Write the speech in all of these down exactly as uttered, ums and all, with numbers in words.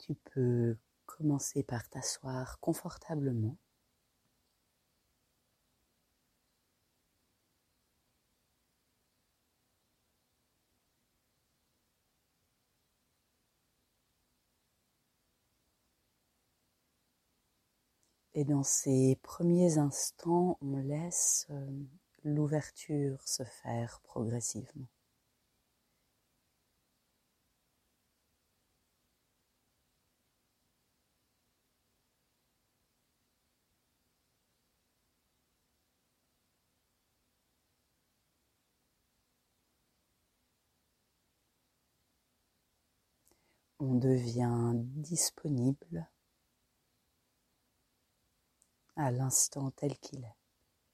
Tu peux commencer par t'asseoir confortablement. Et dans ces premiers instants, on laisse euh, l'ouverture se faire progressivement. On devient disponible à l'instant tel qu'il est.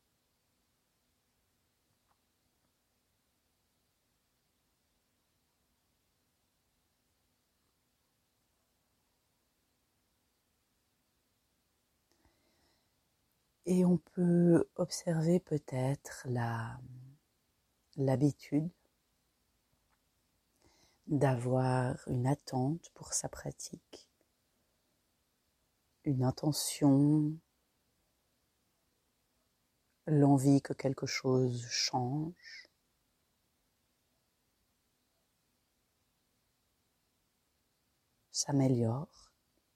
Et on peut observer peut-être la, l'habitude d'avoir une attente pour sa pratique, une intention, l'envie que quelque chose change. S'améliore.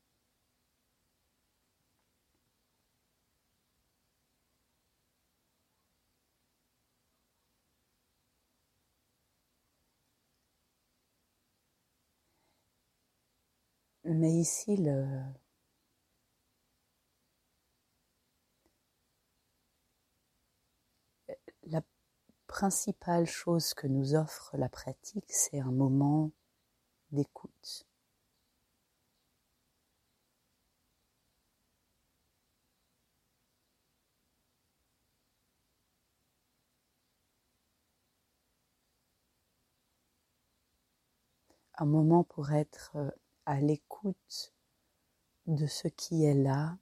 Mais ici, le, la principale chose que nous offre la pratique, c'est un moment d'écoute. Un moment pour être à l'écoute de ce qui est là,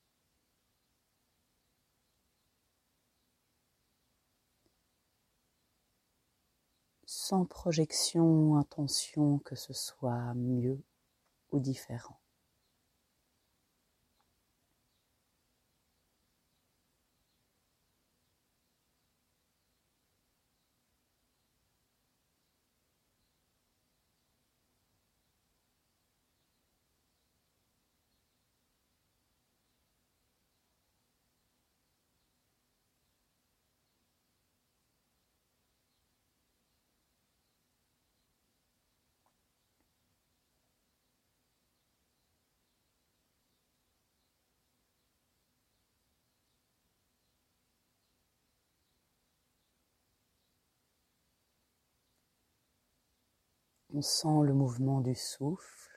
sans projection ou intention que ce soit mieux ou différent. On sent le mouvement du souffle,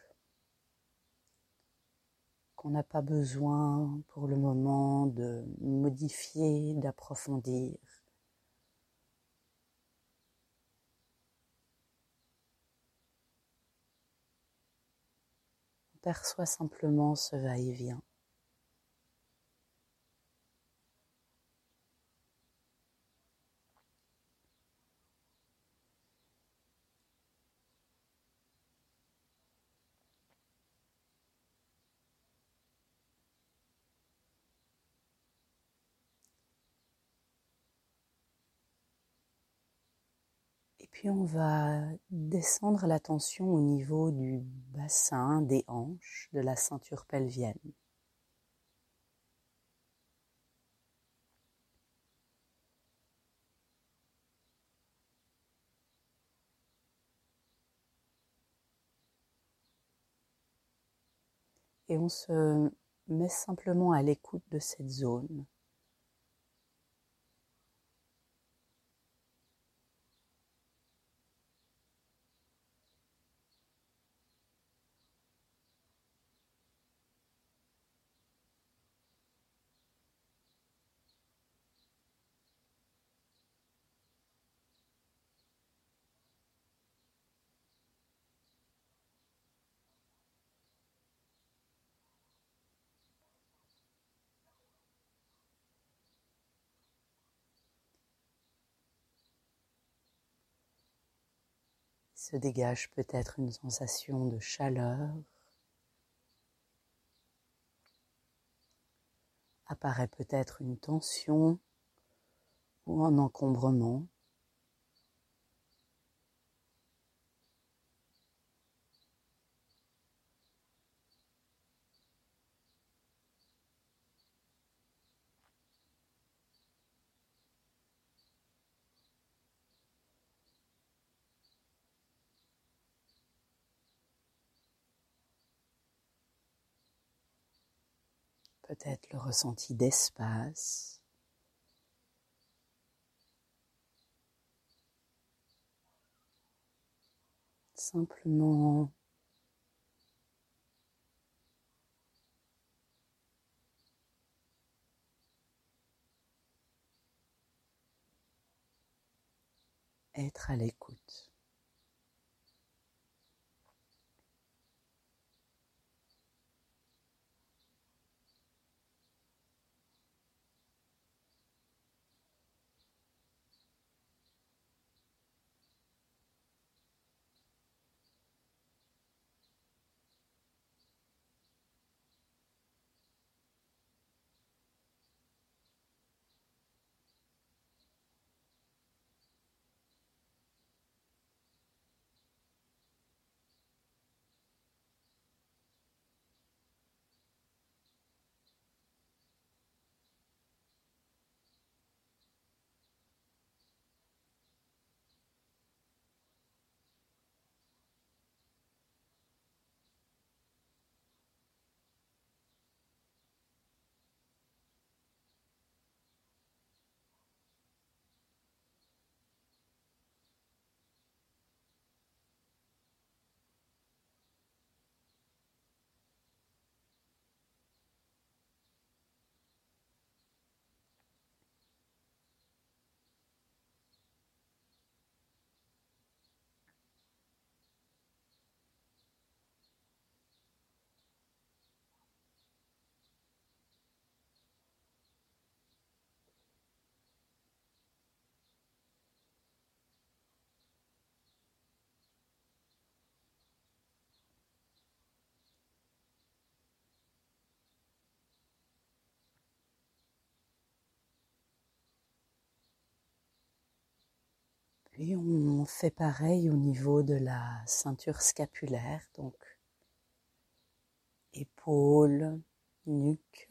qu'on n'a pas besoin pour le moment de modifier, d'approfondir. On perçoit simplement ce va-et-vient. Et puis on va descendre l'attention au niveau du bassin, des hanches, de la ceinture pelvienne. Et on se met simplement à l'écoute de cette zone. Se dégage peut-être une sensation de chaleur, apparaît peut-être une tension ou un encombrement. Peut-être le ressenti d'espace. Simplement être à l'écoute. Puis on fait pareil au niveau de la ceinture scapulaire, donc épaules, nuque.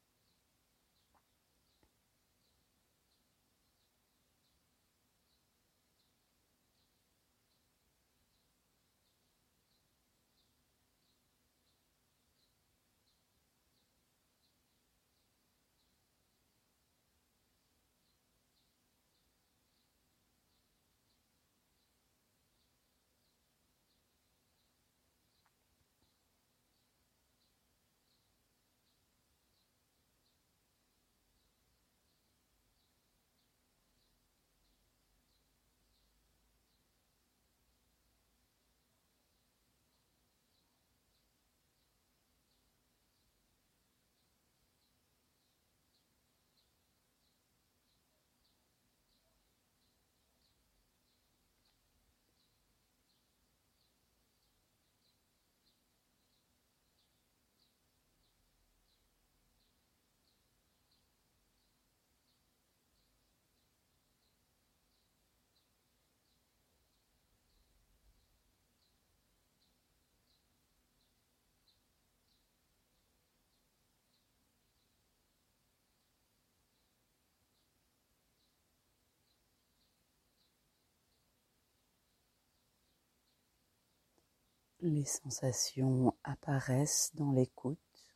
Les sensations apparaissent dans l'écoute.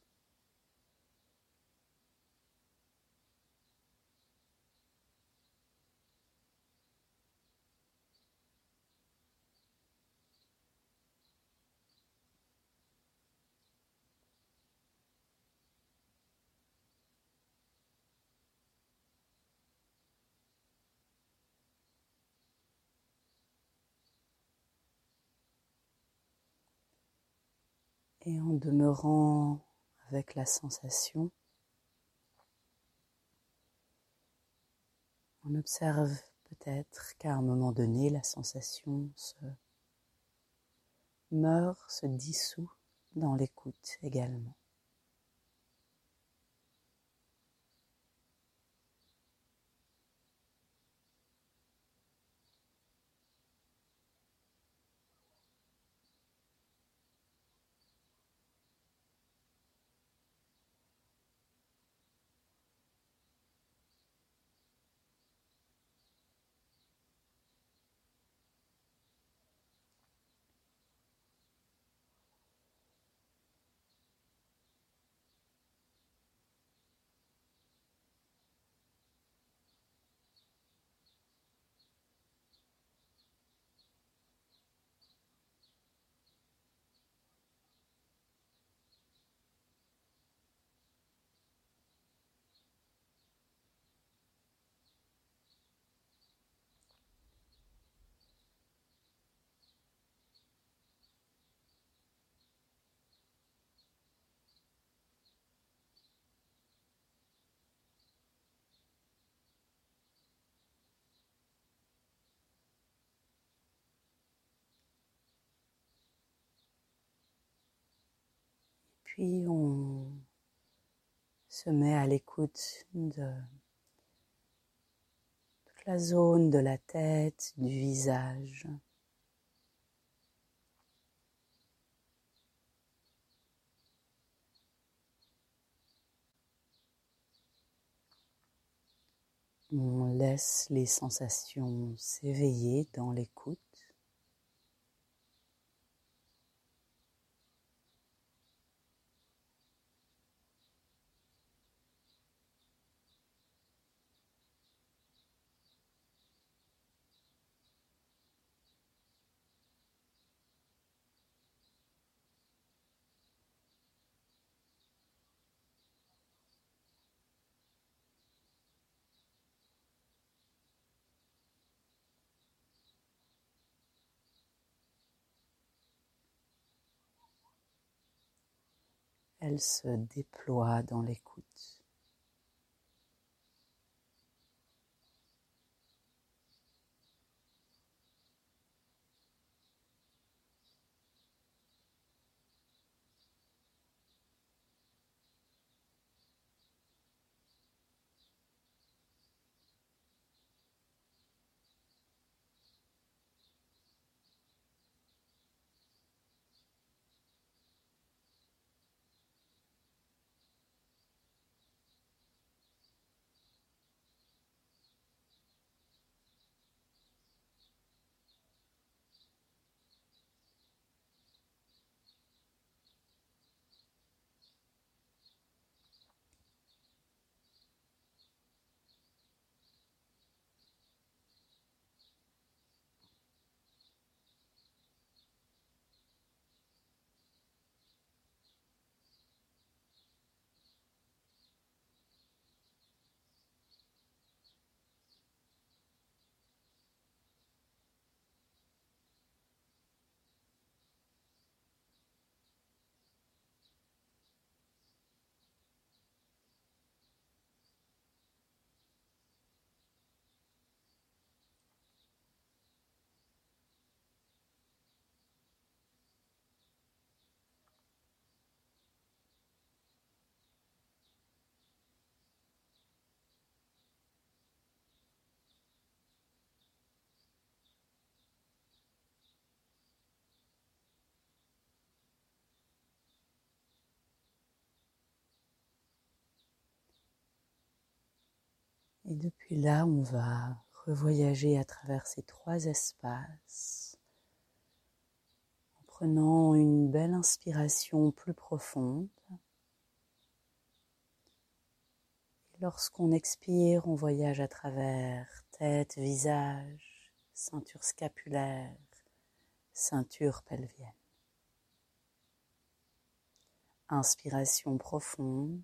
Et en demeurant avec la sensation, on observe peut-être qu'à un moment donné, la sensation se meurt, se dissout dans l'écoute également. puis on se met à l'écoute de toute la zone de la tête, du visage. On laisse les sensations s'éveiller dans l'écoute. Elle se déploie dans l'écoute. Et depuis là, on va revoyager à travers ces trois espaces en prenant une belle inspiration plus profonde. Et lorsqu'on expire, on voyage à travers tête, visage, ceinture scapulaire, ceinture pelvienne. Inspiration profonde.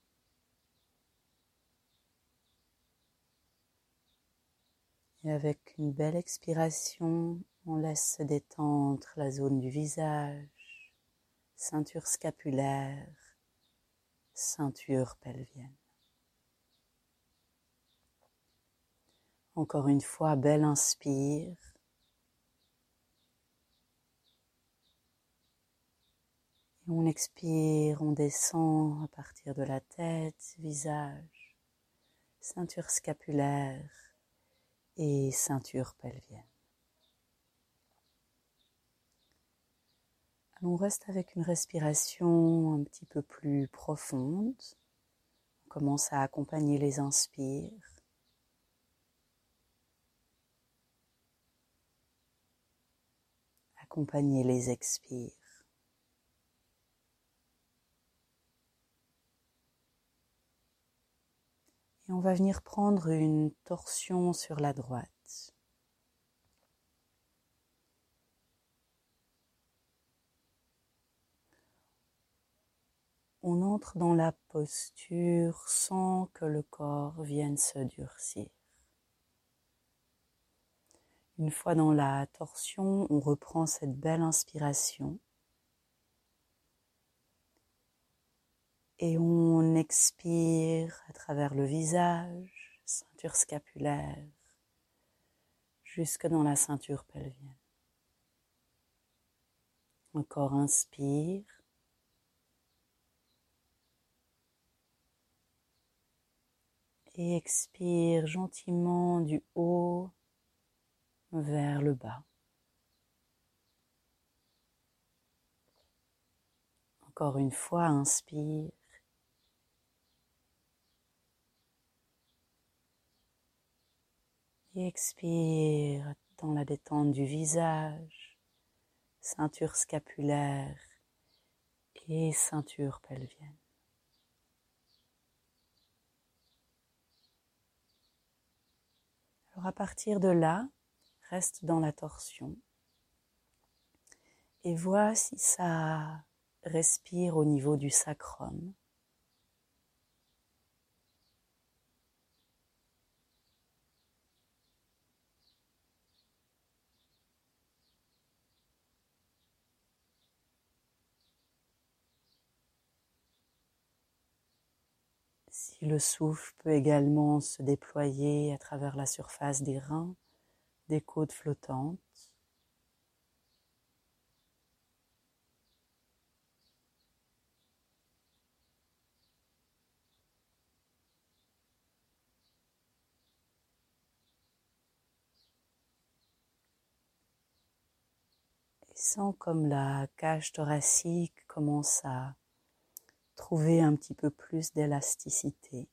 Et avec une belle expiration, on laisse se détendre la zone du visage, ceinture scapulaire, ceinture pelvienne. Encore une fois, belle inspire. Et on expire, on descend à partir de la tête, visage, ceinture scapulaire et ceinture pelvienne. On reste avec une respiration un petit peu plus profonde. On commence à accompagner les inspires. Accompagner les expires. Et on va venir prendre une torsion sur la droite. On entre dans la posture sans que le corps vienne se durcir. Une fois dans la torsion, on reprend cette belle inspiration et on expire à travers le visage, ceinture scapulaire, jusque dans la ceinture pelvienne. Encore inspire. Et expire gentiment du haut vers le bas. Encore une fois, inspire. Et expire dans la détente du visage, ceinture scapulaire et ceinture pelvienne. Alors à partir de là, reste dans la torsion et vois si ça respire au niveau du sacrum. Si le souffle peut également se déployer à travers la surface des reins, des côtes flottantes. Et sens comme la cage thoracique commence à trouver un petit peu plus d'élasticité.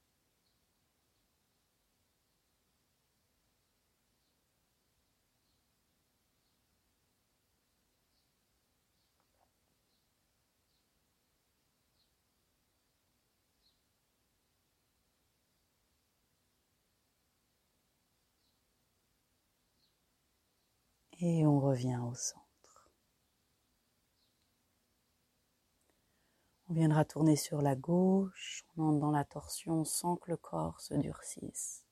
Et on revient au centre. On viendra tourner sur la gauche, on entre dans la torsion sans que le corps se durcisse.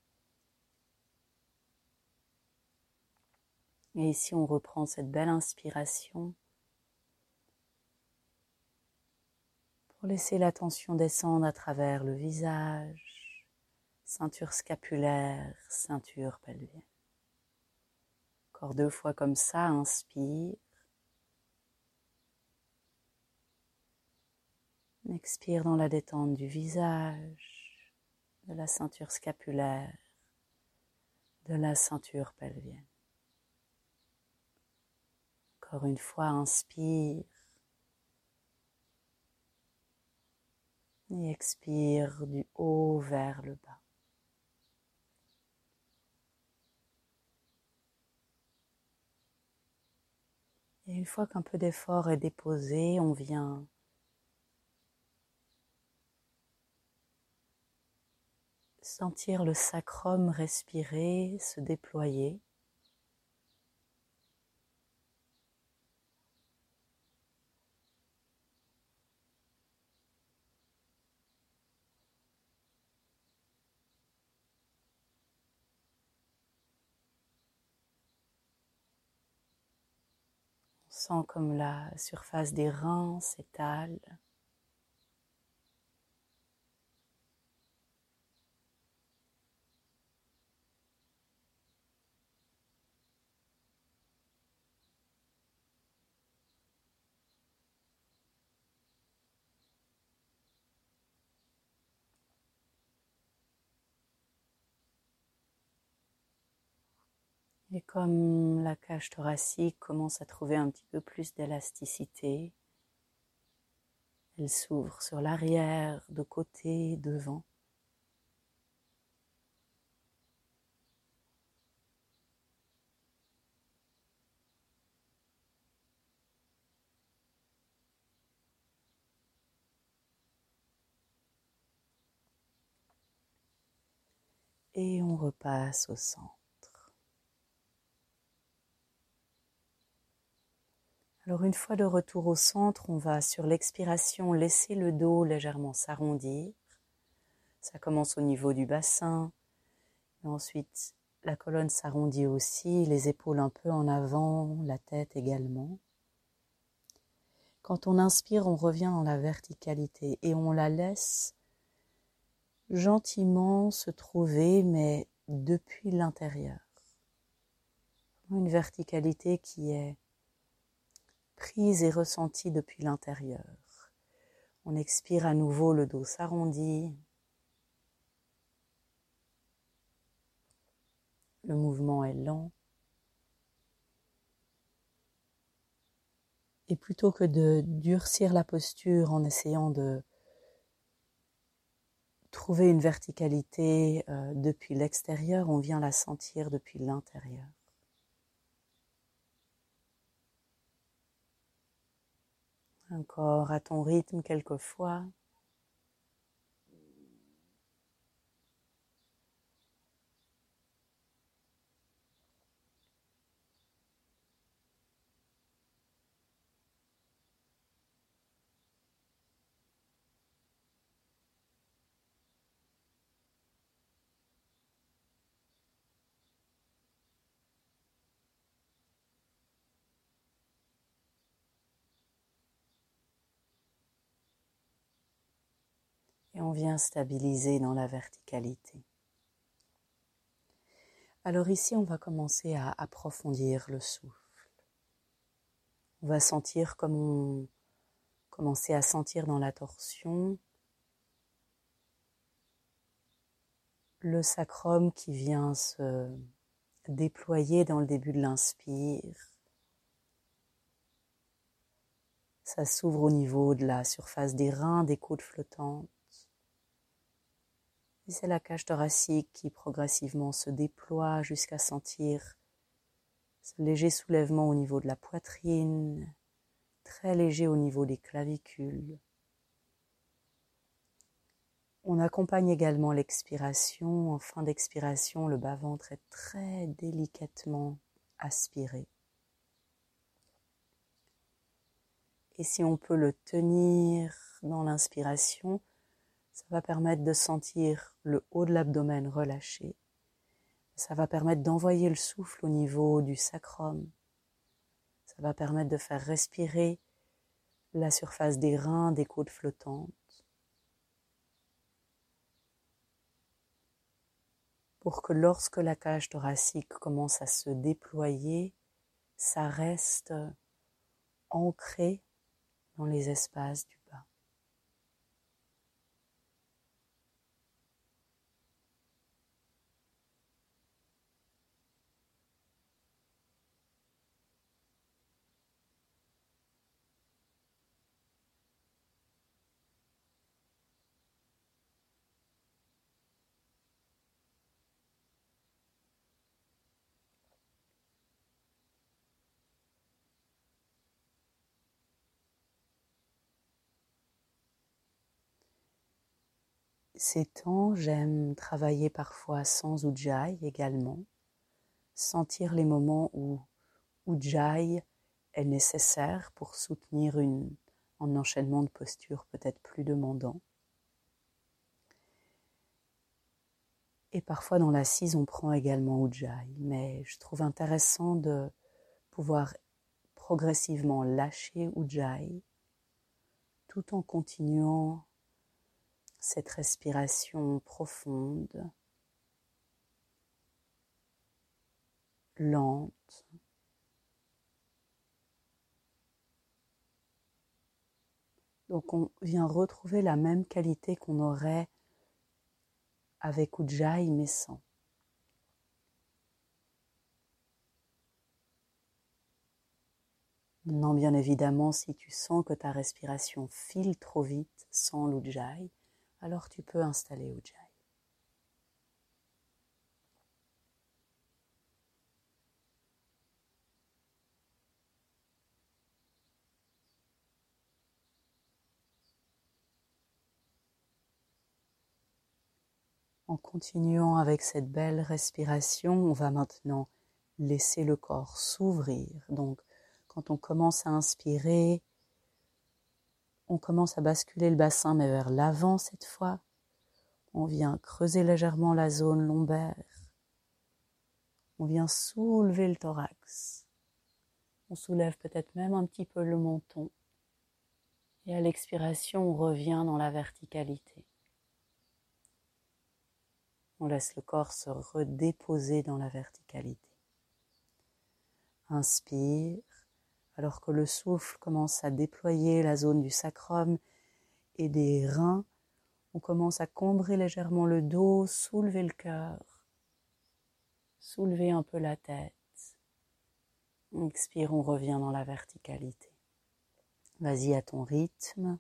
Et ici, on reprend cette belle inspiration pour laisser la tension descendre à travers le visage, ceinture scapulaire, ceinture pelvienne. Encore deux fois comme ça, inspire. Expire dans la détente du visage, de la ceinture scapulaire, de la ceinture pelvienne. Encore une fois, inspire. Et expire du haut vers le bas. Et une fois qu'un peu d'effort est déposé, on vient sentir le sacrum respirer, se déployer. On sent comme la surface des reins s'étale. Et comme la cage thoracique commence à trouver un petit peu plus d'élasticité, elle s'ouvre sur l'arrière, de côté, devant. Et on repasse au centre. Alors une fois de retour au centre, on va sur l'expiration laisser le dos légèrement s'arrondir. Ça commence au niveau du bassin. Et ensuite, la colonne s'arrondit aussi, les épaules un peu en avant, la tête également. Quand on inspire, on revient dans la verticalité et on la laisse gentiment se trouver, mais depuis l'intérieur. Une verticalité qui est prise et ressentie depuis l'intérieur. On expire à nouveau, le dos s'arrondit. Le mouvement est lent. Et plutôt que de durcir la posture en essayant de trouver une verticalité euh, depuis l'extérieur, on vient la sentir depuis l'intérieur. Encore à ton rythme quelquefois. Et on vient stabiliser dans la verticalité. Alors ici, on va commencer à approfondir le souffle. On va sentir comme on commençait à sentir dans la torsion le sacrum qui vient se déployer dans le début de l'inspire. Ça s'ouvre au niveau de la surface des reins, des côtes flottantes. Et c'est la cage thoracique qui progressivement se déploie jusqu'à sentir ce léger soulèvement au niveau de la poitrine, très léger au niveau des clavicules. On accompagne également l'expiration. En fin d'expiration, le bas-ventre est très délicatement aspiré. Et si on peut le tenir dans l'inspiration, ça va permettre de sentir le haut de l'abdomen relâché. Ça va permettre d'envoyer le souffle au niveau du sacrum. Ça va permettre de faire respirer la surface des reins, des côtes flottantes. Pour que lorsque la cage thoracique commence à se déployer, ça reste ancré dans les espaces du bas. Ces temps, j'aime travailler parfois sans Ujjayi également, sentir les moments où Ujjayi est nécessaire pour soutenir une, un enchaînement de postures peut-être plus demandant. Et parfois dans l'assise, on prend également Ujjayi, mais je trouve intéressant de pouvoir progressivement lâcher Ujjayi tout en continuant cette respiration profonde, lente. Donc on vient retrouver la même qualité qu'on aurait avec Ujjayi mais sans. Non, bien évidemment, si tu sens que ta respiration file trop vite sans l'Ujjayi, alors tu peux installer Ujjayi. En continuant avec cette belle respiration, on va maintenant laisser le corps s'ouvrir. Donc, quand on commence à inspirer, on commence à basculer le bassin, mais vers l'avant cette fois. On vient creuser légèrement la zone lombaire. On vient soulever le thorax. On soulève peut-être même un petit peu le menton. Et à l'expiration, on revient dans la verticalité. On laisse le corps se redéposer dans la verticalité. Inspire, alors que le souffle commence à déployer la zone du sacrum et des reins. On commence à combrer légèrement le dos, soulever le cœur, soulever un peu la tête. Expire, on revient dans la verticalité. Vas-y à ton rythme.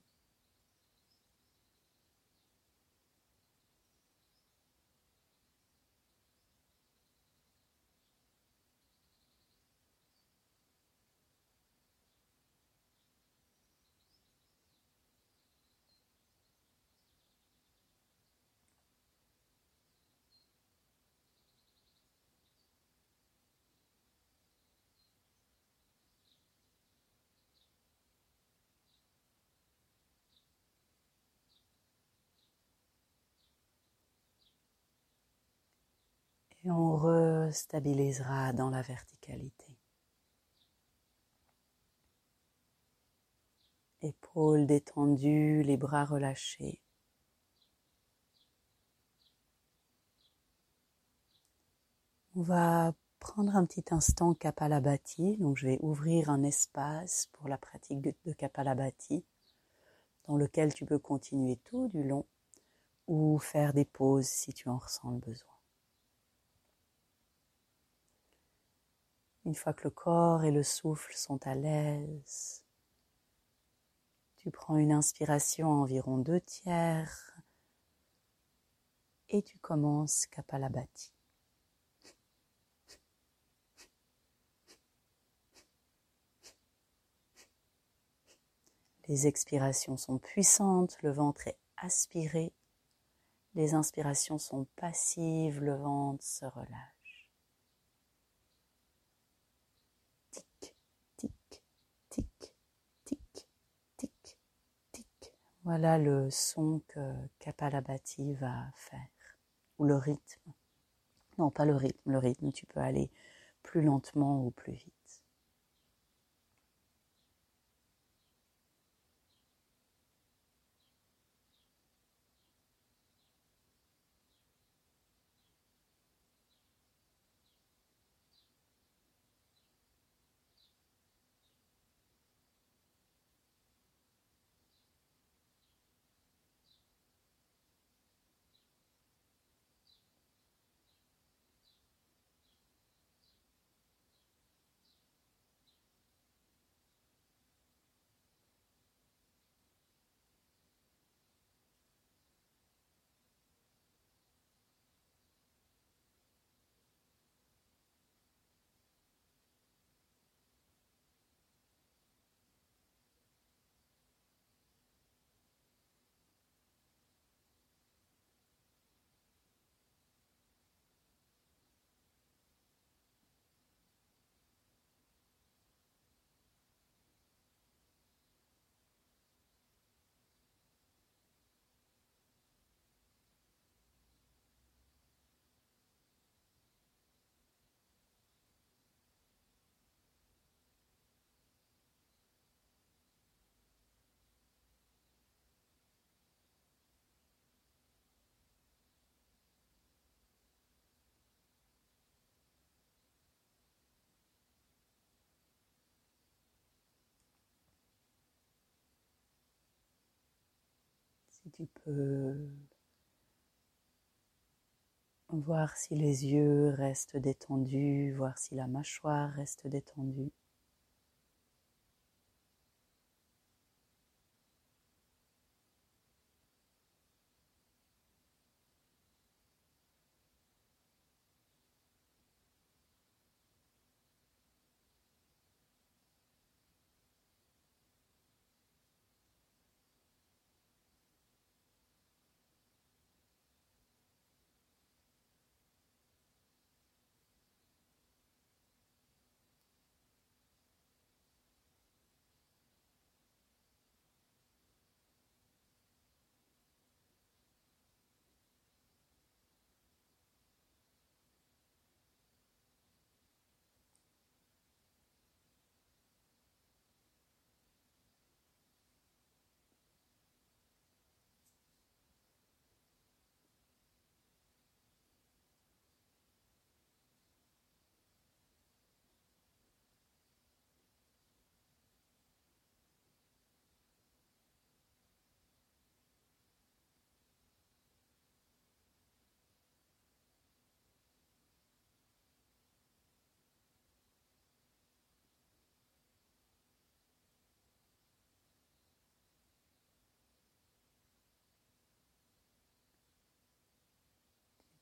Et on restabilisera dans la verticalité. Épaules détendues, les bras relâchés. On va prendre un petit instant Kapalabhati. Donc je vais ouvrir un espace pour la pratique de Kapalabhati dans lequel tu peux continuer tout du long ou faire des pauses si tu en ressens le besoin. Une fois que le corps et le souffle sont à l'aise, tu prends une inspiration à environ deux tiers et tu commences Kapalabhati. Les expirations sont puissantes, le ventre est aspiré. Les inspirations sont passives, le ventre se relâche. Tic, tic, tic, tic, tic, tic. Voilà le son que Kapalabhati va faire, ou le rythme. Non, pas le rythme, le rythme, tu peux aller plus lentement ou plus vite. Si tu peux voir si les yeux restent détendus, voir si la mâchoire reste détendue.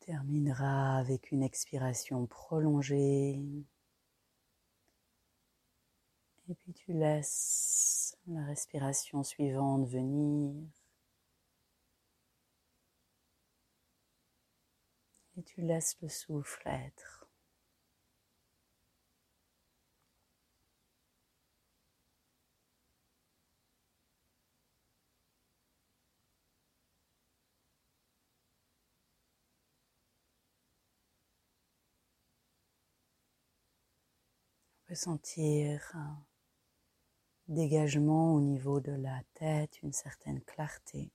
terminera avec une expiration prolongée. Et puis tu laisses la respiration suivante venir. Et tu laisses le souffle être. On peut sentir un dégagement au niveau de la tête, une certaine clarté.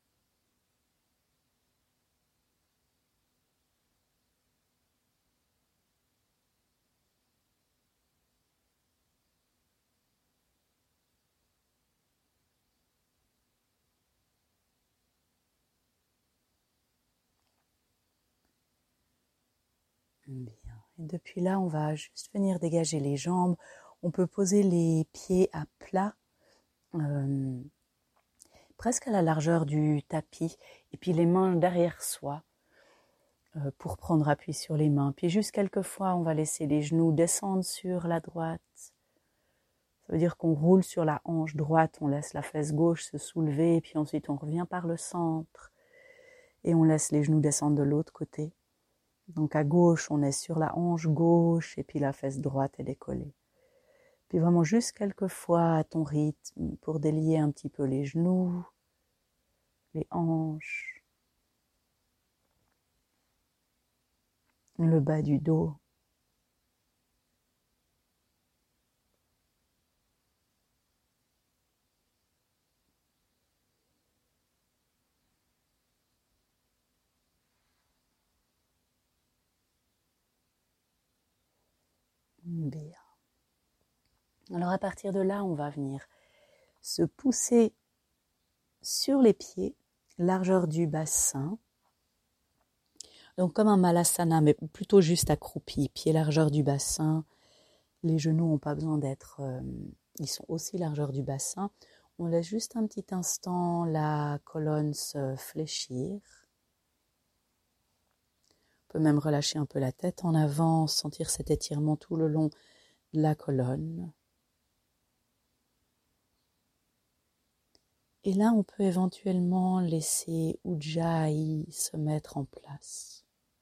Bien. Et depuis là, on va juste venir dégager les jambes. On peut poser les pieds à plat, euh, presque à la largeur du tapis, et puis les mains derrière soi euh, pour prendre appui sur les mains. Puis juste quelquefois, on va laisser les genoux descendre sur la droite. Ça veut dire qu'on roule sur la hanche droite, on laisse la fesse gauche se soulever, et puis ensuite on revient par le centre et on laisse les genoux descendre de l'autre côté. Donc à gauche, on est sur la hanche gauche et puis la fesse droite est décollée. Puis vraiment juste quelques fois à ton rythme pour délier un petit peu les genoux, les hanches, le bas du dos. Bien. Alors à partir de là, on va venir se pousser sur les pieds, largeur du bassin. Donc comme un malasana, mais plutôt juste accroupi, pieds largeur du bassin. Les genoux n'ont pas besoin d'être, euh, ils sont aussi largeur du bassin. On laisse juste un petit instant la colonne se fléchir. On peut même relâcher un peu la tête en avant, sentir cet étirement tout le long de la colonne. Et là, on peut éventuellement laisser Ujjayi se mettre en place.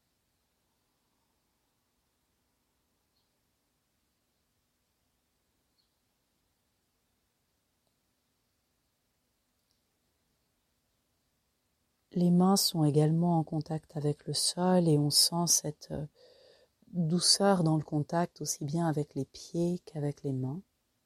Les mains sont également en contact avec le sol et on sent cette douceur dans le contact aussi bien avec les pieds qu'avec les mains.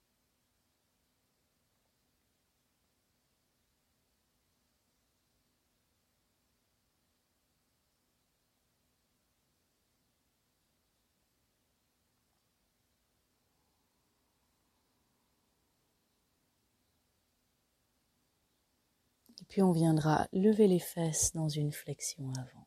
Et puis on viendra lever les fesses dans une flexion avant.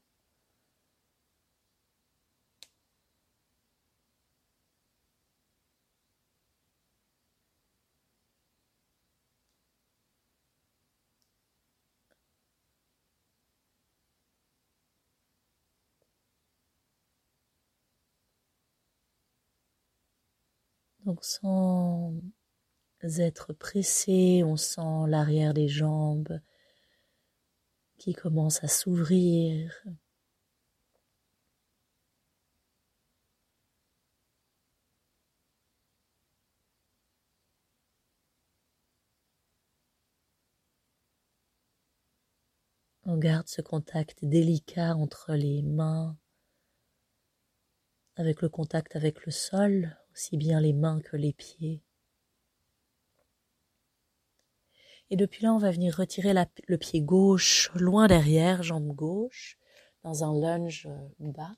Donc sans être pressé, on sent l'arrière des jambes qui commence à s'ouvrir. On garde ce contact délicat entre les mains, avec le contact avec le sol, aussi bien les mains que les pieds. Et depuis là, on va venir retirer la, le pied gauche loin derrière, jambe gauche, dans un lunge bas.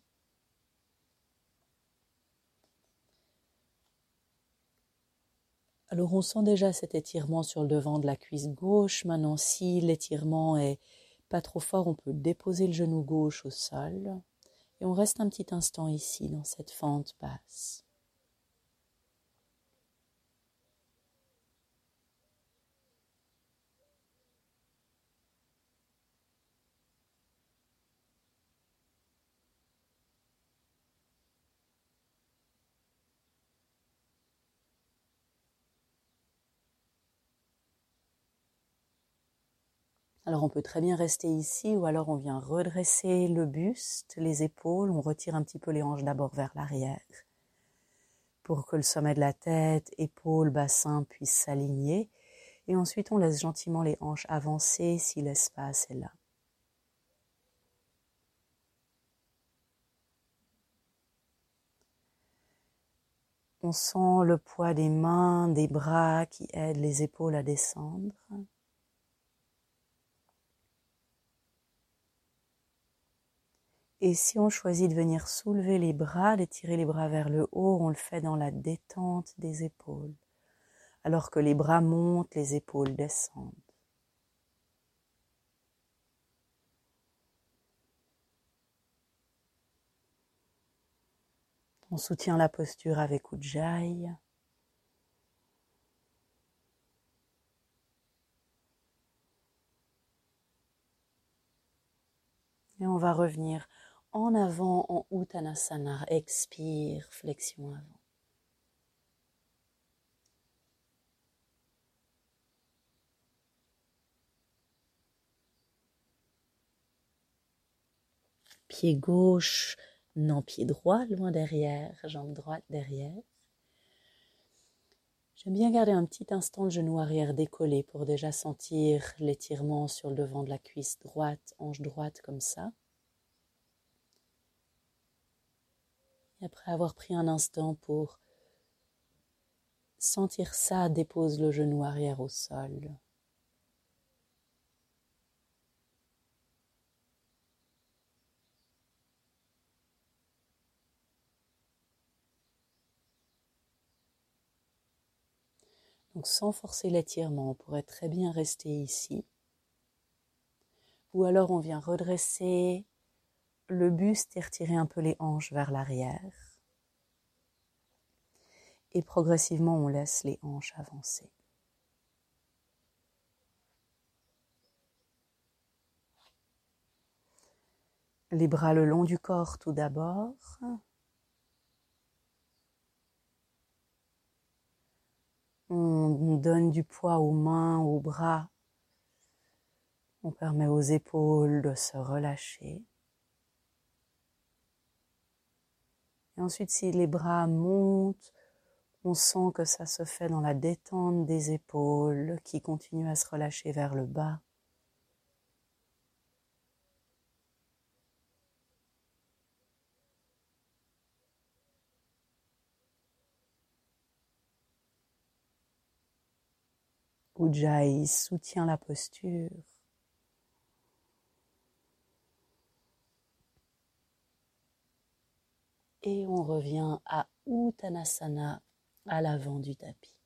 Alors on sent déjà cet étirement sur le devant de la cuisse gauche. Maintenant, si l'étirement est pas trop fort, on peut déposer le genou gauche au sol. Et on reste un petit instant ici, dans cette fente basse. Alors on peut très bien rester ici ou alors on vient redresser le buste, les épaules, on retire un petit peu les hanches d'abord vers l'arrière pour que le sommet de la tête, épaules, bassin puissent s'aligner et ensuite on laisse gentiment les hanches avancer si l'espace est là. On sent le poids des mains, des bras qui aident les épaules à descendre. Et si on choisit de venir soulever les bras, d'étirer les bras vers le haut, on le fait dans la détente des épaules. Alors que les bras montent, les épaules descendent. On soutient la posture avec Ujjayi. Et on va revenir en avant en Uttanasana. Expire, flexion avant. Pied gauche, non, pied droit, loin derrière, jambe droite derrière. J'aime bien garder un petit instant le genou arrière décollé pour déjà sentir l'étirement sur le devant de la cuisse droite, hanche droite comme ça. Et après avoir pris un instant pour sentir ça, dépose le genou arrière au sol. Donc sans forcer l'étirement, on pourrait très bien rester ici. Ou alors on vient redresser le buste et retirer un peu les hanches vers l'arrière. Et progressivement, on laisse les hanches avancer. Les bras le long du corps tout d'abord. On donne du poids aux mains, aux bras. On permet aux épaules de se relâcher. Et ensuite, si les bras montent, on sent que ça se fait dans la détente des épaules qui continuent à se relâcher vers le bas. Ujjayi soutient la posture. Et on revient à Uttanasana, à l'avant du tapis.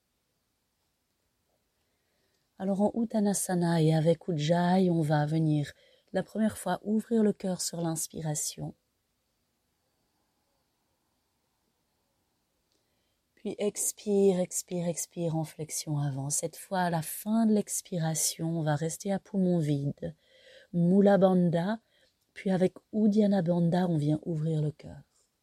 Alors en Uttanasana et avec Ujjayi, on va venir la première fois ouvrir le cœur sur l'inspiration. Puis expire, expire, expire en flexion avant. Cette fois, à la fin de l'expiration, on va rester à poumon vide. Mula Bandha, puis avec Uddiyana Bandha, on vient ouvrir le cœur.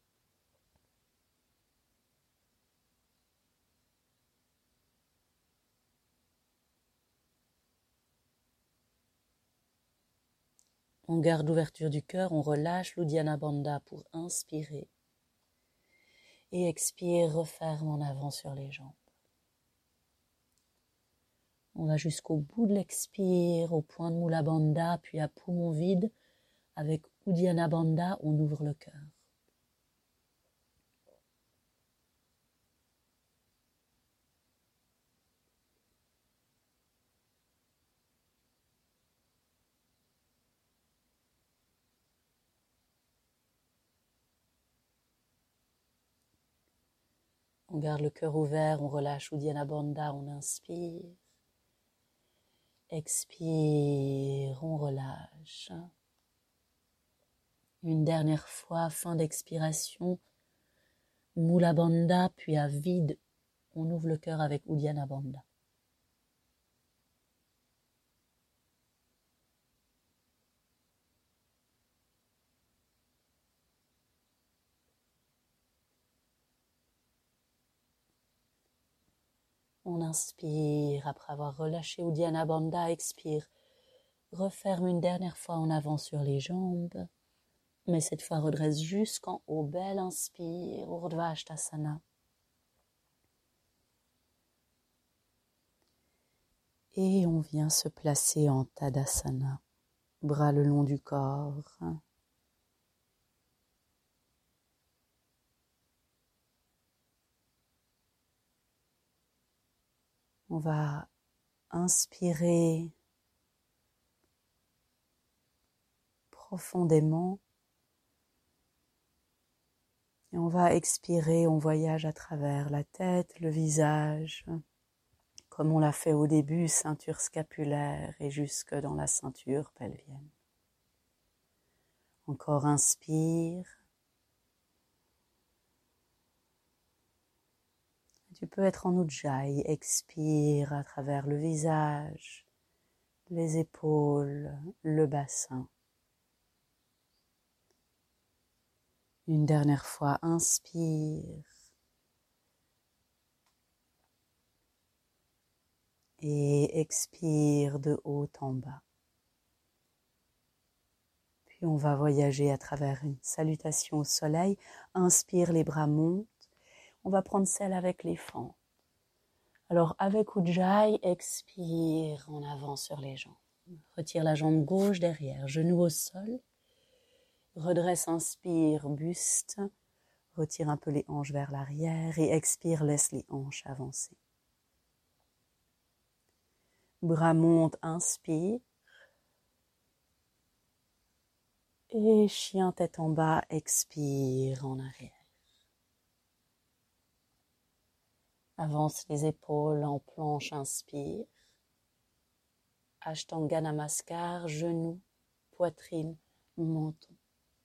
On garde l'ouverture du cœur, on relâche l'Uddiyana Bandha pour inspirer. Et expire, referme en avant sur les jambes. On va jusqu'au bout de l'expire, au point de Mula Bandha, puis à poumon vide, avec Uddiyana Bandha, on ouvre le cœur. On garde le cœur ouvert, on relâche Uddiyana Bandha, on inspire. Expire, on relâche. Une dernière fois, fin d'expiration, Mula Bandha, puis à vide, on ouvre le cœur avec Uddiyana Bandha. On inspire, après avoir relâché Uddiyana Bandha, expire. Referme une dernière fois en avant sur les jambes, mais cette fois redresse jusqu'en haut. Belle inspire, Urdhva Hastasana. Et on vient se placer en Tadasana, bras le long du corps. On va inspirer profondément et on va expirer, on voyage à travers la tête, le visage, comme on l'a fait au début, ceinture scapulaire et jusque dans la ceinture pelvienne. Encore inspire. Tu peux être en Ujjayi, expire à travers le visage, les épaules, le bassin. Une dernière fois, inspire. Et expire de haut en bas. Puis on va voyager à travers une salutation au soleil. Inspire, les bras montent. On va prendre celle avec les fentes. Alors avec Ujjayi, expire en avant sur les jambes. Retire la jambe gauche derrière, genou au sol. Redresse, inspire, buste. Retire un peu les hanches vers l'arrière et expire, laisse les hanches avancer. Bras montent, inspire. Et chien tête en bas, expire en arrière. Avance les épaules en planche, inspire. Ashtanga Namaskar, genoux, poitrine, menton.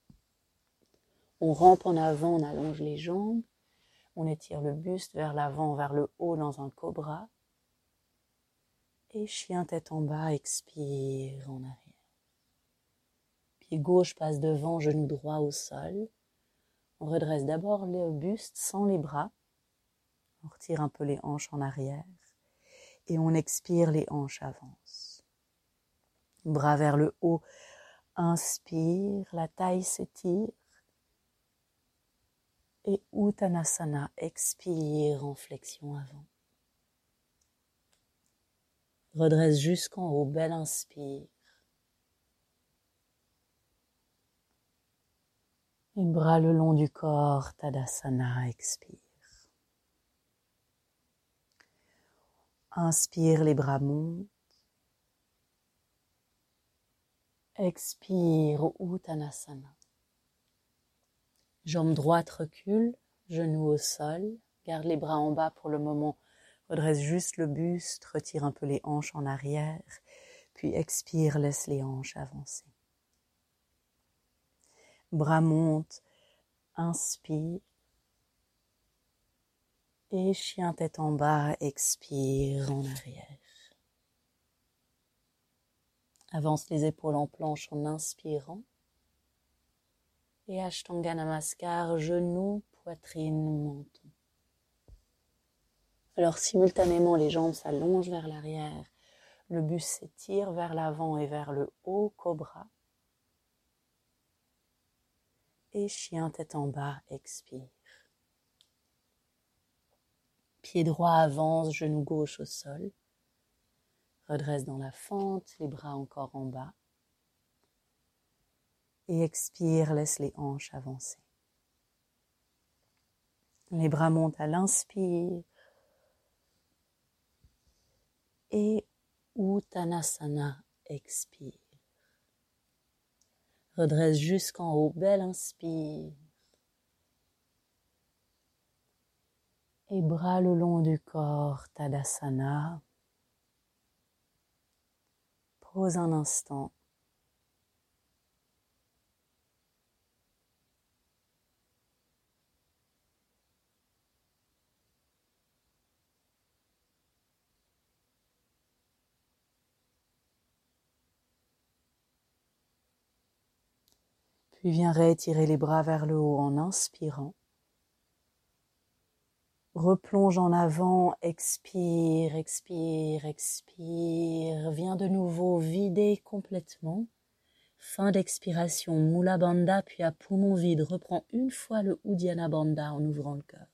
On rampe en avant, on allonge les jambes. On étire le buste vers l'avant, vers le haut dans un cobra. Et chien tête en bas, expire en arrière. Pied gauche passe devant, genou droit au sol. On redresse d'abord le buste sans les bras. On retire un peu les hanches en arrière. Et on expire, les hanches avancent. Bras vers le haut, inspire, la taille s'étire. Et Uttanasana, expire en flexion avant. Redresse jusqu'en haut, belle inspire. Et bras le long du corps, Tadasana, expire. Inspire, les bras montent. Expire, Uttanasana. Jambe droite recule, genou au sol. Garde les bras en bas pour le moment. Redresse juste le buste, retire un peu les hanches en arrière. Puis expire, laisse les hanches avancer. Bras montent, inspire. Et chien tête en bas, expire en arrière. Avance les épaules en planche en inspirant. Et Ashtanga Namaskar, genoux, poitrine, menton. Alors simultanément, les jambes s'allongent vers l'arrière. Le buste s'étire vers l'avant et vers le haut, cobra. Et chien tête en bas, expire. Pied droit avance, genou gauche au sol. Redresse dans la fente, les bras encore en bas. Et expire, laisse les hanches avancer. Les bras montent à l'inspire. Et Uttanasana, expire. Redresse jusqu'en haut, belle inspire. Et bras le long du corps, Tadasana. Pose un instant. Puis viens réétirer les bras vers le haut en inspirant. Replonge en avant, expire, expire, expire. Viens de nouveau vider complètement. Fin d'expiration, Mula Bandha, puis à poumon vide, reprends une fois le Uddiyana Bandha en ouvrant le cœur.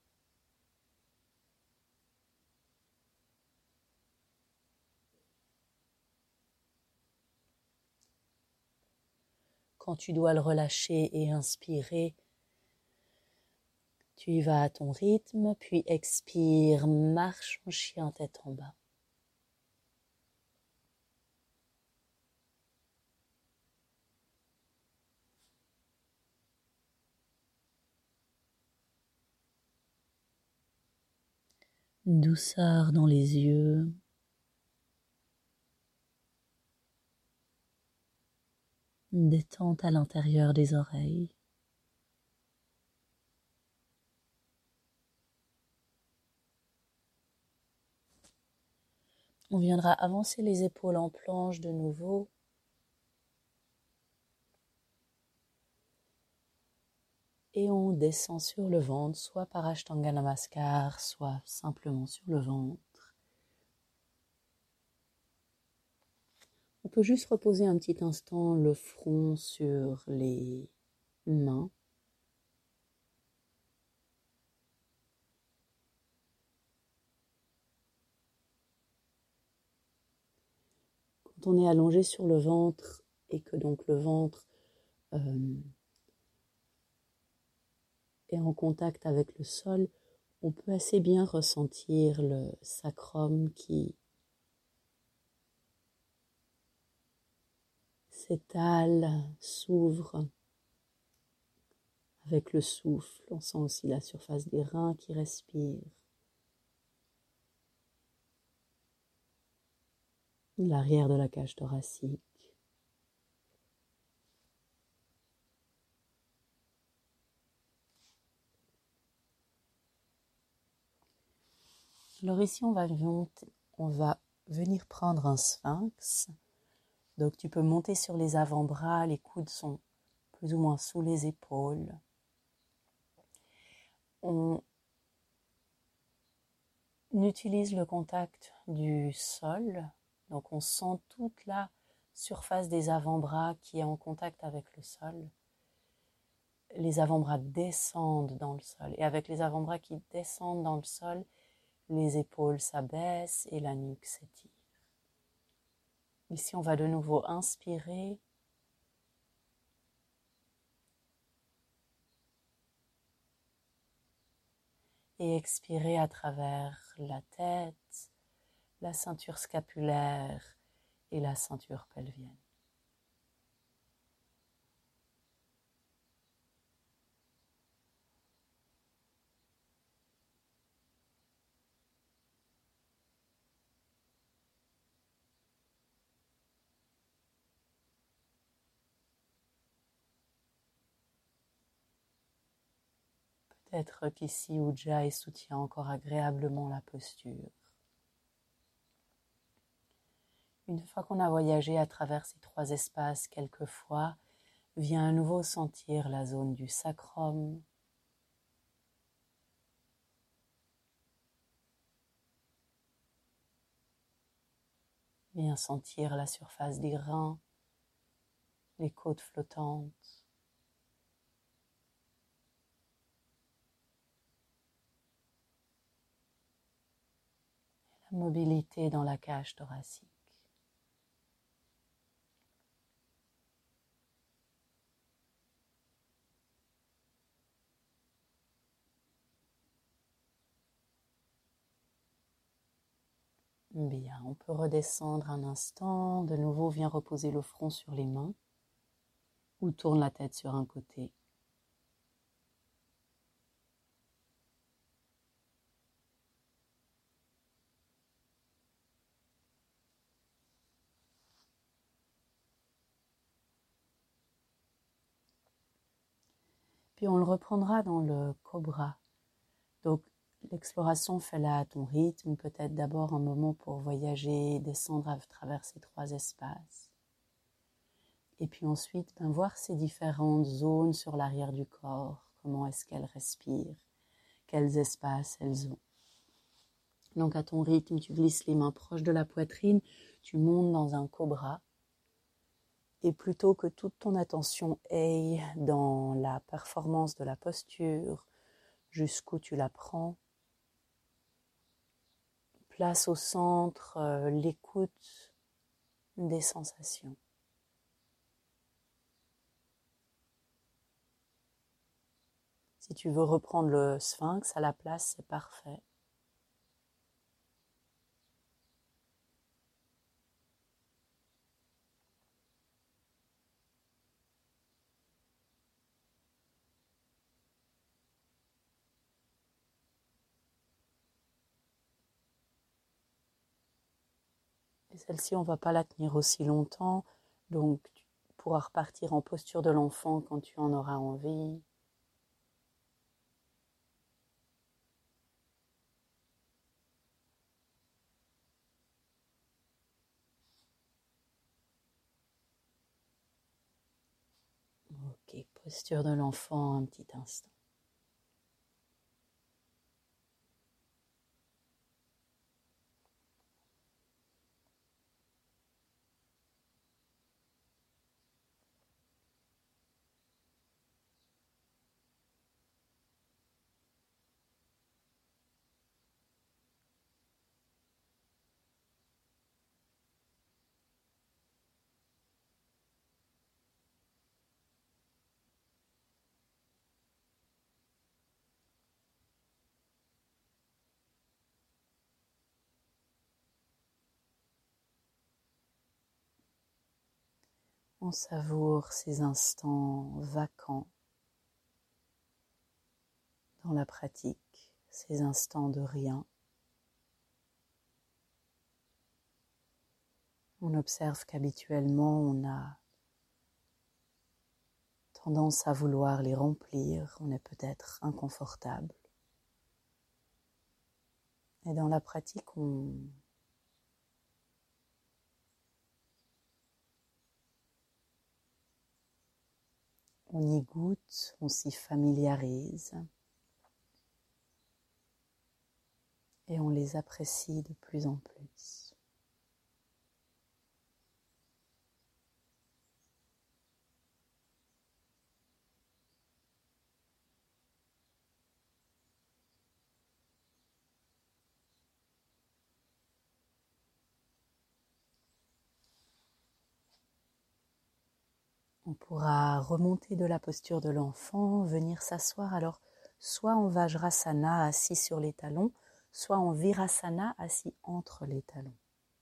Quand tu dois le relâcher et inspirer, tu y vas à ton rythme, puis expire, marche en chien tête en bas. Douceur dans les yeux. Détente à l'intérieur des oreilles. On viendra avancer les épaules en planche de nouveau. Et on descend sur le ventre, soit par Ashtanga Namaskar, soit simplement sur le ventre. On peut juste reposer un petit instant le front sur les mains. Quand on est allongé sur le ventre et que donc le ventre euh, est en contact avec le sol, on peut assez bien ressentir le sacrum qui s'étale, s'ouvre avec le souffle. On sent aussi la surface des reins qui respire. L'arrière de la cage thoracique. Alors ici, on va, monter, on va venir prendre un sphinx. Donc tu peux monter sur les avant-bras, les coudes sont plus ou moins sous les épaules. On utilise le contact du sol. Donc on sent toute la surface des avant-bras qui est en contact avec le sol. Les avant-bras descendent dans le sol. Et avec les avant-bras qui descendent dans le sol, les épaules s'abaissent et la nuque s'étire. Ici, on va de nouveau inspirer. Et expirer à travers la tête, la ceinture scapulaire et la ceinture pelvienne. Peut-être qu'ici Ujjayi soutient encore agréablement la posture. Une fois qu'on a voyagé à travers ces trois espaces quelques fois, viens à nouveau sentir la zone du sacrum. Viens sentir la surface des reins, les côtes flottantes. La mobilité dans la cage thoracique. Bien, on peut redescendre un instant. De nouveau, viens reposer le front sur les mains ou tourne la tête sur un côté. Puis on le reprendra dans le cobra. Donc l'exploration fais-la à ton rythme, peut-être d'abord un moment pour voyager, descendre à travers ces trois espaces. Et puis ensuite, ben, voir ces différentes zones sur l'arrière du corps, comment est-ce qu'elles respirent, quels espaces elles ont. Donc à ton rythme, tu glisses les mains proches de la poitrine, tu montes dans un cobra. Et plutôt que toute ton attention aille dans la performance de la posture, jusqu'où tu la prends, place au centre euh, l'écoute des sensations. Si tu veux reprendre le sphinx à la place, c'est parfait. Et celle-ci, on ne va pas la tenir aussi longtemps, donc tu pourras repartir en posture de l'enfant quand tu en auras envie. Ok, posture de l'enfant un petit instant. On savoure ces instants vacants dans la pratique, ces instants de rien. On observe qu'habituellement on a tendance à vouloir les remplir, on est peut-être inconfortable. Et dans la pratique, on, on y goûte, on s'y familiarise et on les apprécie de plus en plus. On pourra remonter de la posture de l'enfant, venir s'asseoir. Alors, soit en Vajrasana assis sur les talons, soit en Virasana assis entre les talons.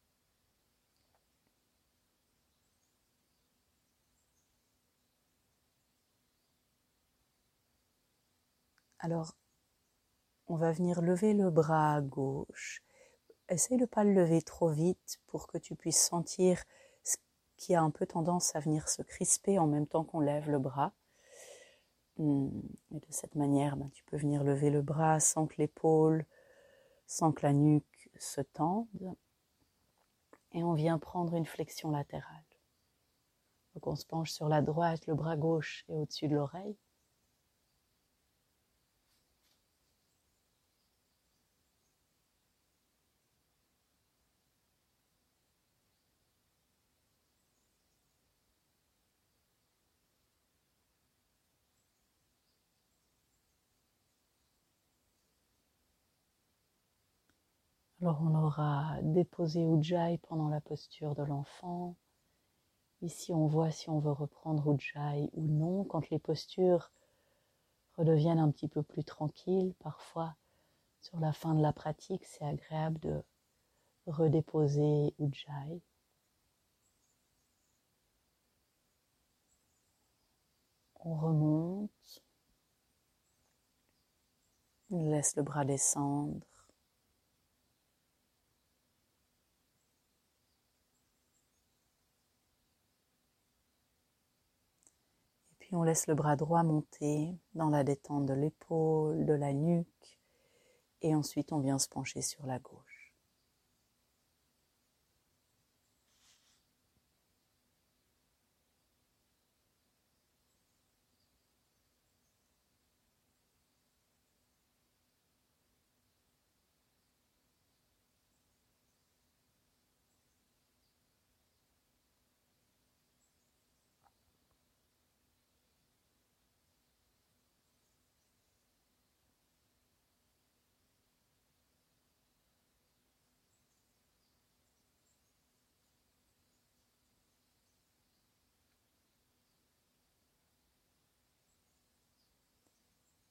Alors, on va venir lever le bras gauche. Essaye de ne pas le lever trop vite pour que tu puisses sentir ce qui a un peu tendance à venir se crisper en même temps qu'on lève le bras. Et de cette manière, ben, tu peux venir lever le bras sans que l'épaule, sans que la nuque se tende. Et on vient prendre une flexion latérale. Donc on se penche sur la droite, le bras gauche est au-dessus de l'oreille. Alors on aura déposé Ujjayi pendant la posture de l'enfant. Ici on voit si on veut reprendre Ujjayi ou non. Quand les postures redeviennent un petit peu plus tranquilles, parfois sur la fin de la pratique, c'est agréable de redéposer Ujjayi. On remonte, on laisse le bras descendre. Et puis on laisse le bras droit monter dans la détente de l'épaule, de la nuque. Et ensuite on vient se pencher sur la gauche.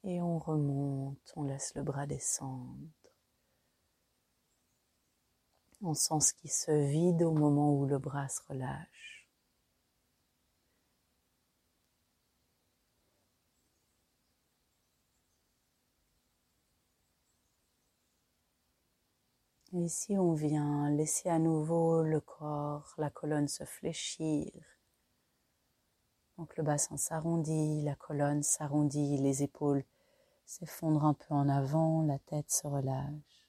Et on remonte, on laisse le bras descendre. On sent ce qui se vide au moment où le bras se relâche. Et ici, on vient laisser à nouveau le corps, la colonne se fléchir. Donc le bassin s'arrondit, la colonne s'arrondit, les épaules s'effondrent un peu en avant, la tête se relâche.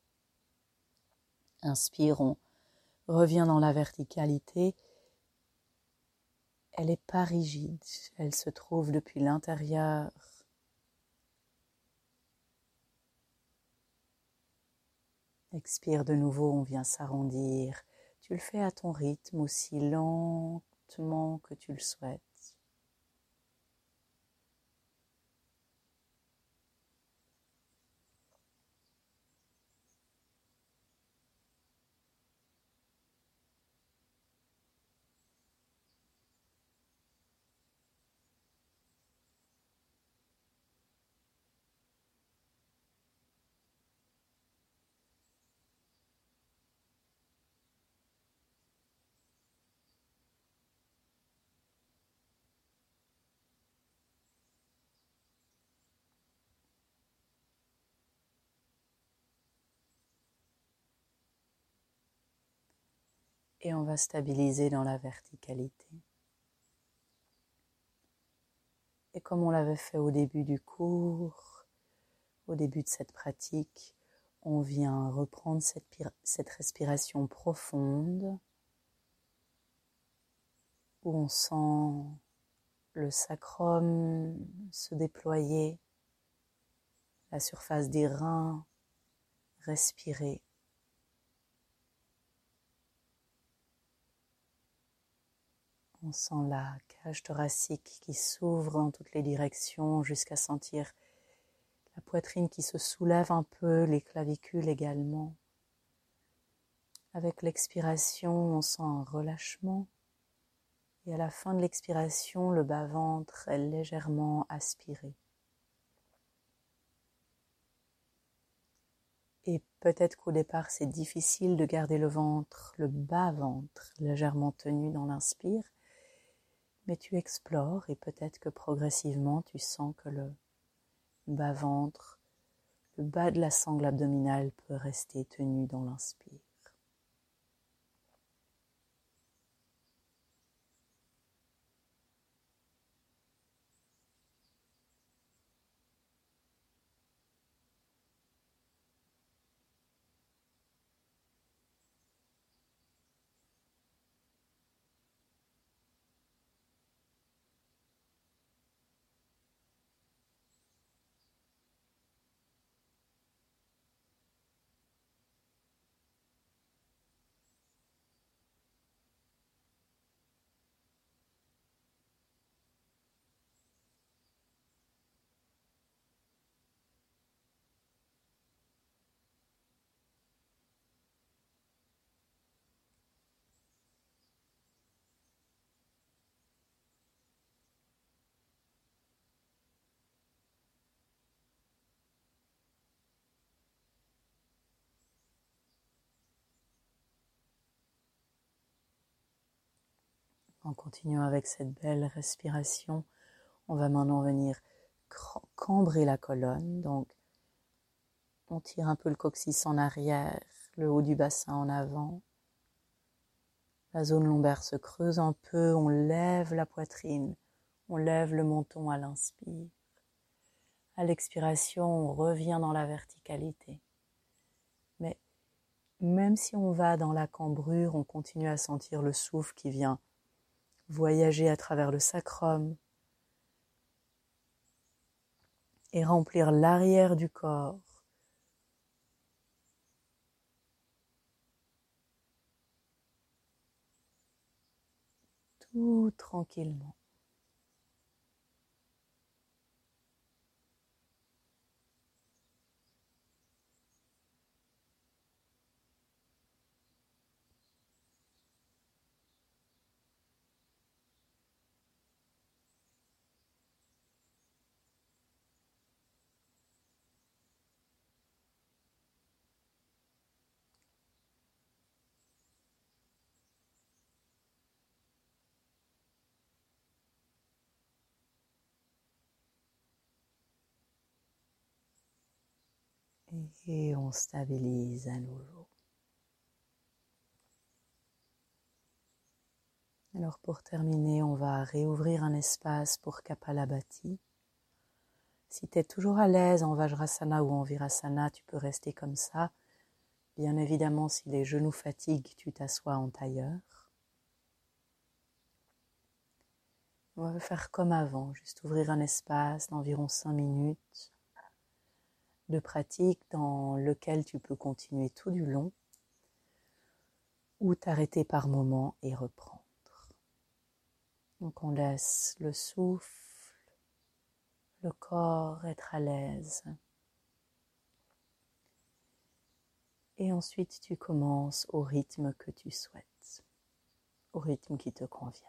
Inspire, on revient dans la verticalité. Elle n'est pas rigide, elle se trouve depuis l'intérieur. Expire de nouveau, on vient s'arrondir. Tu le fais à ton rythme, aussi lentement que tu le souhaites. Et on va stabiliser dans la verticalité. Et comme on l'avait fait au début du cours, au début de cette pratique, on vient reprendre cette, cette respiration profonde où on sent le sacrum se déployer, la surface des reins respirer. On sent la cage thoracique qui s'ouvre dans toutes les directions jusqu'à sentir la poitrine qui se soulève un peu, les clavicules également. Avec l'expiration, on sent un relâchement. Et à la fin de l'expiration, le bas-ventre est légèrement aspiré. Et peut-être qu'au départ, c'est difficile de garder le ventre, le bas-ventre, légèrement tenu dans l'inspire. Mais tu explores et peut-être que progressivement, tu sens que le bas-ventre, le bas de la sangle abdominale peut rester tenu dans l'inspire. En continuant avec cette belle respiration, on va maintenant venir cambrer la colonne. Donc, on tire un peu le coccyx en arrière, le haut du bassin en avant. La zone lombaire se creuse un peu, on lève la poitrine, on lève le menton à l'inspire. À l'expiration, on revient dans la verticalité. Mais même si on va dans la cambrure, on continue à sentir le souffle qui vient voyager à travers le sacrum et remplir l'arrière du corps. Tout tranquillement. Et on stabilise à nouveau. Alors pour terminer, on va réouvrir un espace pour Kapalabhati. Si tu es toujours à l'aise en Vajrasana ou en Virasana, tu peux rester comme ça. Bien évidemment, si les genoux fatiguent, tu t'assois en tailleur. On va faire comme avant, juste ouvrir un espace d'environ cinq minutes de pratique dans lequel tu peux continuer tout du long ou t'arrêter par moment et reprendre. Donc on laisse le souffle, le corps être à l'aise. Et ensuite tu commences au rythme que tu souhaites, au rythme qui te convient.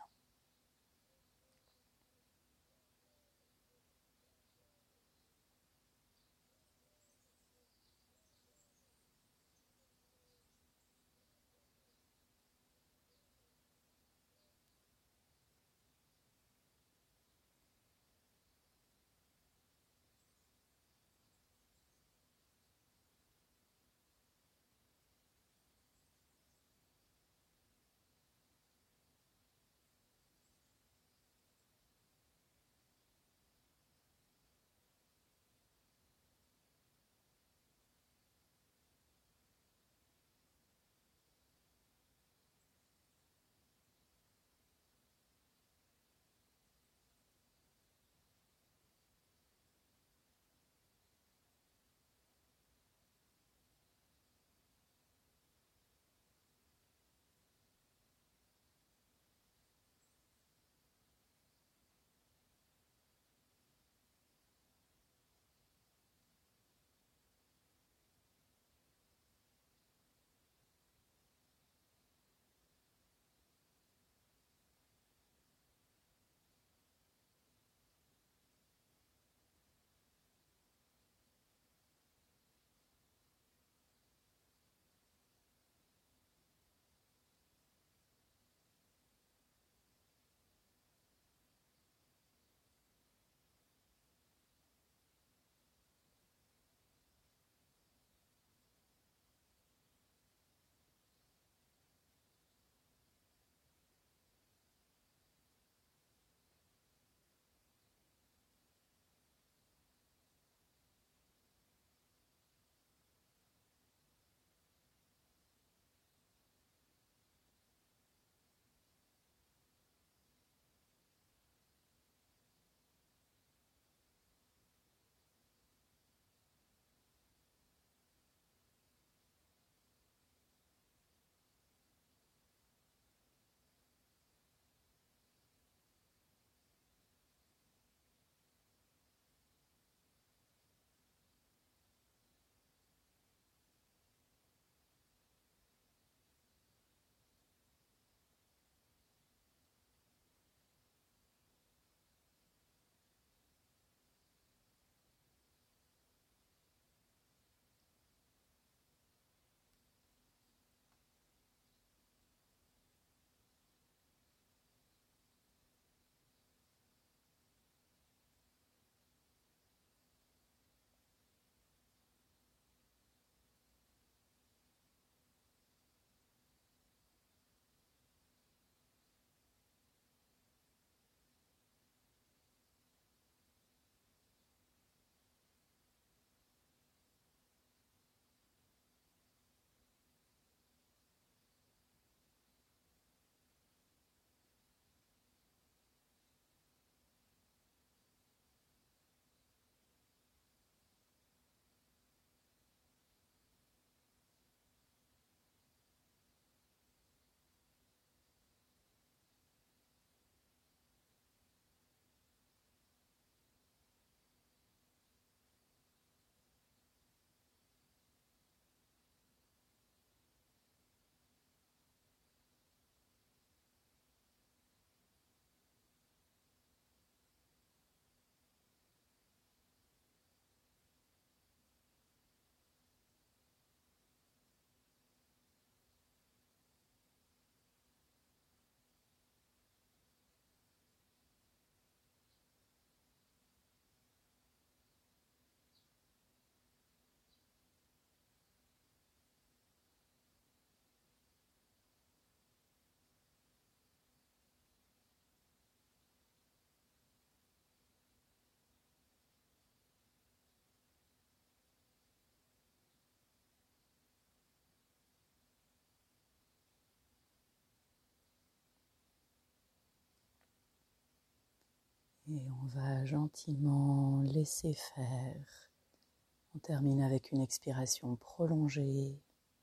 Et on va gentiment laisser faire. On termine avec une expiration prolongée.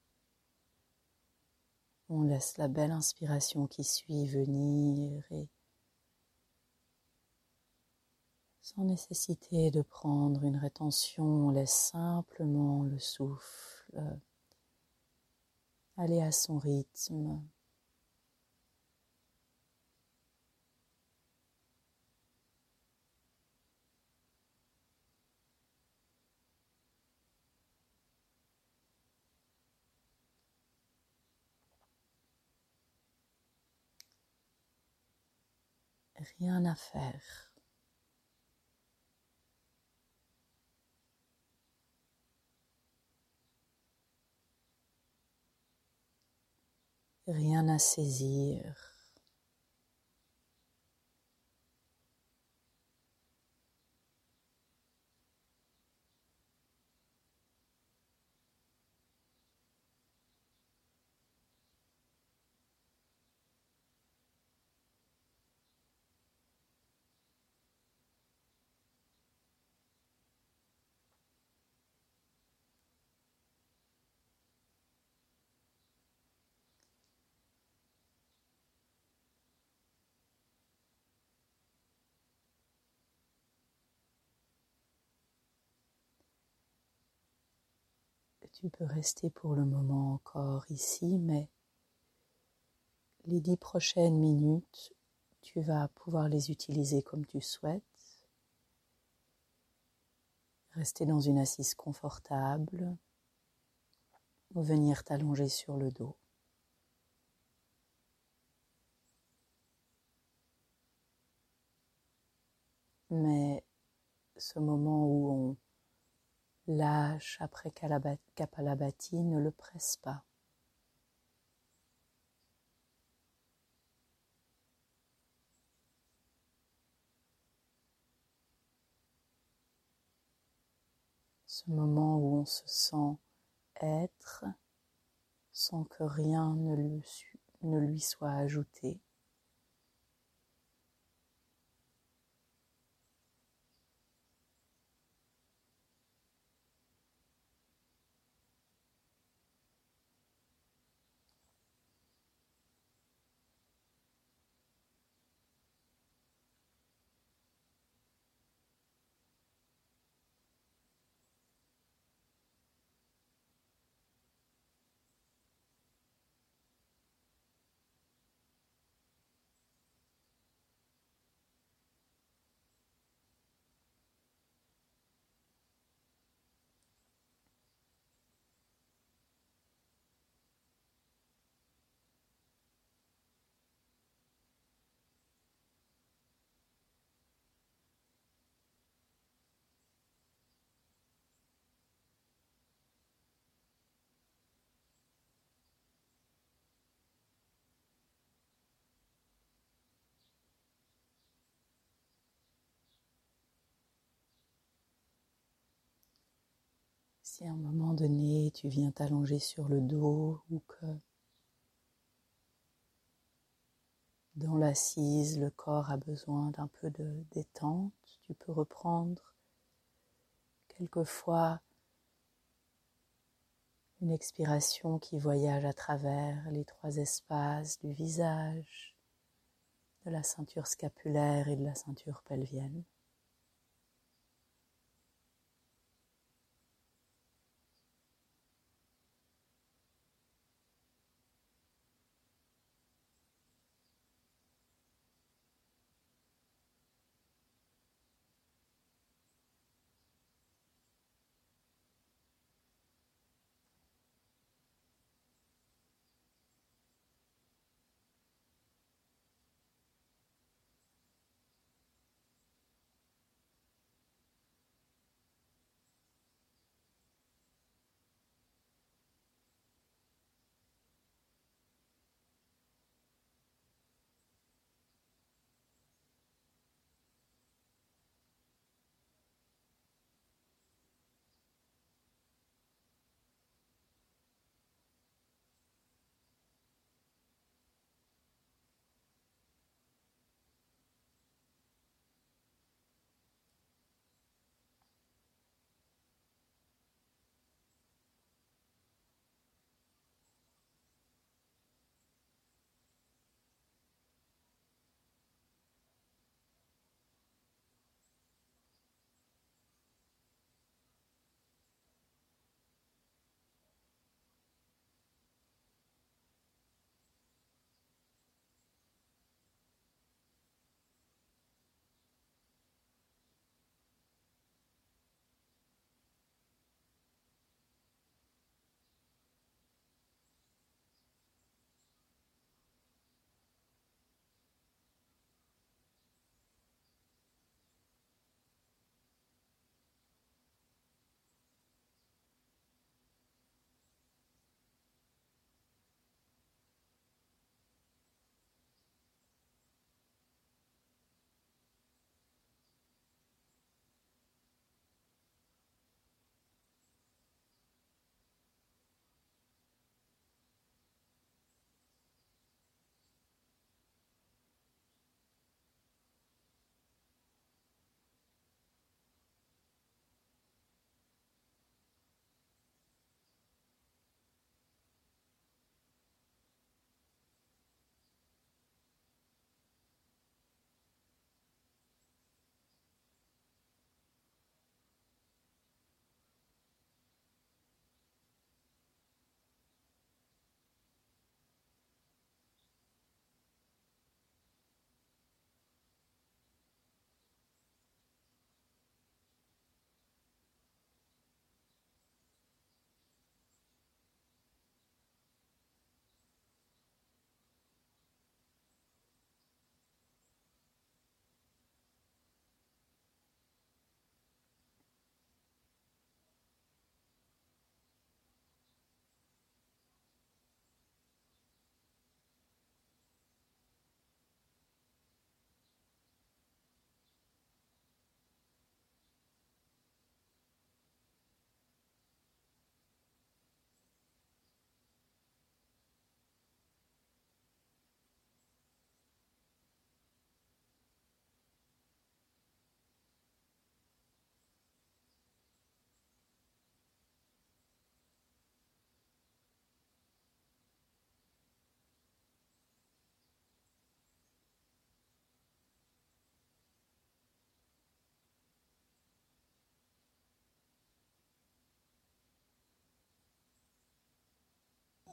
On laisse la belle inspiration qui suit venir et sans nécessité de prendre une rétention, on laisse simplement le souffle aller à son rythme. Rien à faire. Rien à saisir. Tu peux rester pour le moment encore ici, mais les dix prochaines minutes, tu vas pouvoir les utiliser comme tu souhaites. Rester dans une assise confortable ou venir t'allonger sur le dos. Mais ce moment où on lâche après Kapalabhati, ne le presse pas. Ce moment où on se sent être sans que rien ne lui, ne lui soit ajouté. Si à un moment donné tu viens t'allonger sur le dos ou que dans l'assise le corps a besoin d'un peu de détente, tu peux reprendre quelquefois une expiration qui voyage à travers les trois espaces du visage, de la ceinture scapulaire et de la ceinture pelvienne.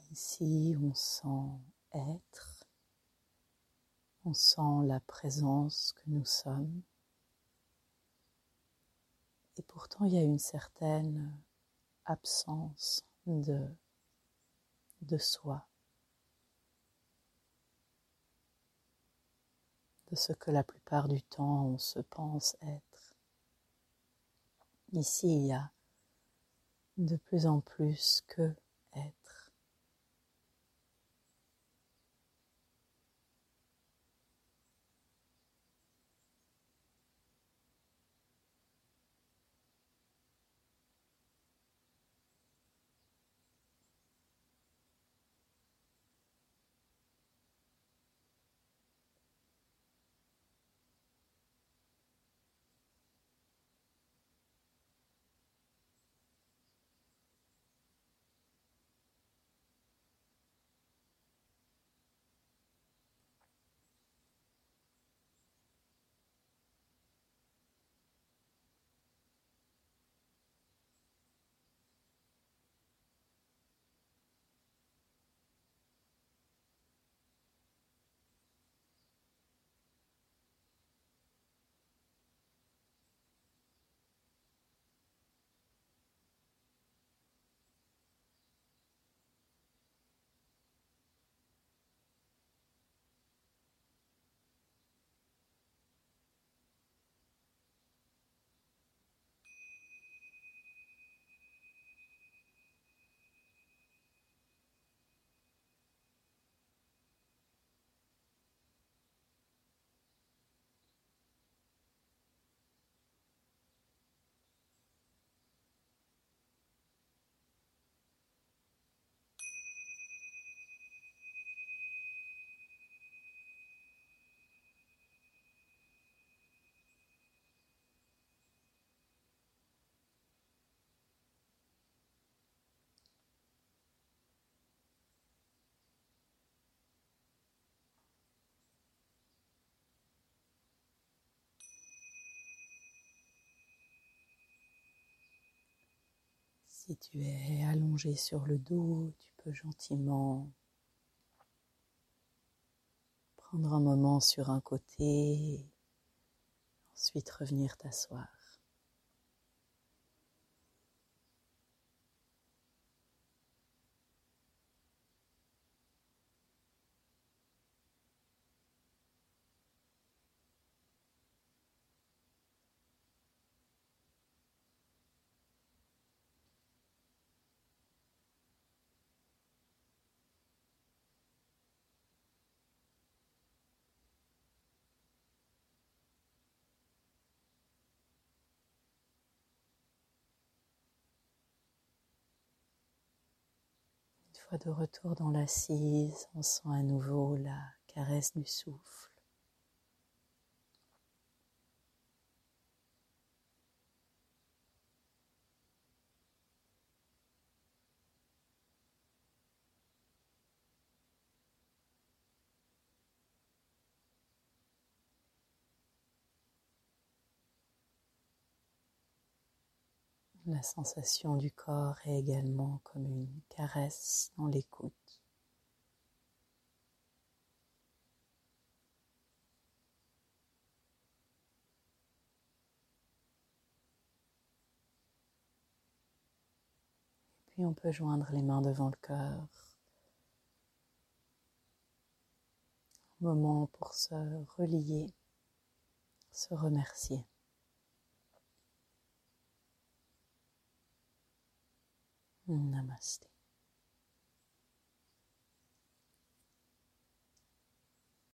Ici, on sent être, on sent la présence que nous sommes. Et pourtant, il y a une certaine absence de, de soi, de ce que la plupart du temps on se pense être. Ici, il y a de plus en plus que être. Si tu es allongé sur le dos, tu peux gentiment prendre un moment sur un côté et ensuite revenir t'asseoir. Une fois de retour dans l'assise, on sent à nouveau la caresse du souffle. La sensation du corps est également comme une caresse dans l'écoute. Puis on peut joindre les mains devant le cœur. Un moment pour se relier, se remercier. Namasté.